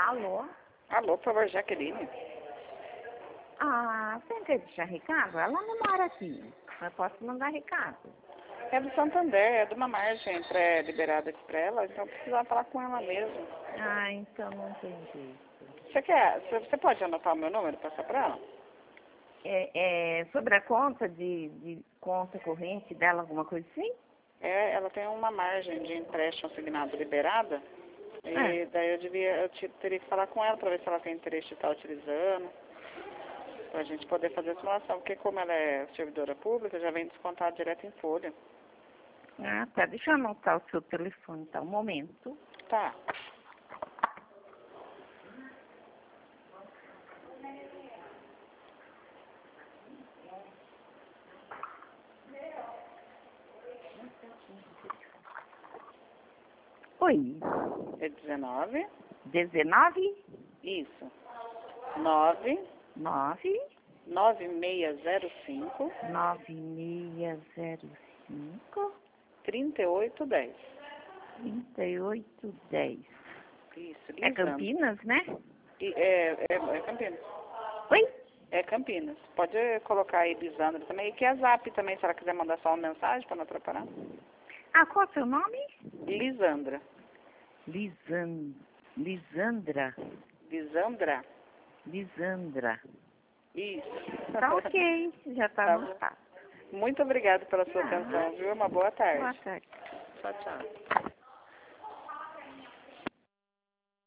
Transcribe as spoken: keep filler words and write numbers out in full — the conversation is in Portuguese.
Alô? Alô, por favor, Jaqueline. Ah, você quer deixar recado? Ela não mora aqui. Eu posso mandar recado. É do Santander, é de uma margem pré-liberada aqui pra ela, então precisava falar com ela mesmo. Ah, então não tem jeito. Você quer, você você pode anotar o meu número e passar pra ela? É, é sobre a conta de, de conta corrente dela, alguma coisa assim? É, ela tem uma margem de empréstimo assignado liberada, e É. daí eu devia, eu te- teria que falar com ela pra ver se ela tem interesse de estar utilizando, pra gente poder fazer a simulação, porque como ela é servidora pública, já vem descontado direto em folha. Ah, tá. Deixa eu anotar o seu telefone, então. Um momento. Tá. Oi. É dezenove? dezenove? Isso. nove nove nove seis zero cinco nove seis zero cinco trinta e oito dez. trinta e oito dez. Isso, É Lisandra. Campinas, né? E é, é, é Campinas. Oi? É Campinas. Pode colocar aí Lisandra também. E que é Zap também, se ela quiser mandar só uma mensagem para não atrapalhar. Ah, qual é o seu nome? Lisandra. Lisan... Lisandra. Lisandra? Lisandra. Isso. Tá ok, já tá Tá bom. anotado. Muito obrigada pela sua Ah, atenção, viu? Uma boa tarde. boa tarde. Tchau, tchau.